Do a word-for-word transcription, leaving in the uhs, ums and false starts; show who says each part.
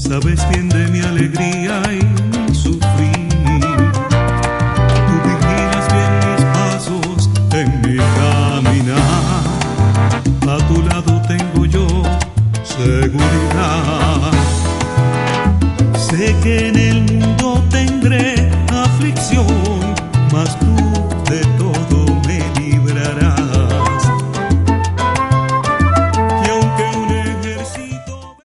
Speaker 1: sabes bien de mi alegría y mi sufrir. Tú vigilas bien mis pasos en mi caminar. A tu lado tengo yo seguridad. Sé que en el mundo tendré aflicción, mas tú de todo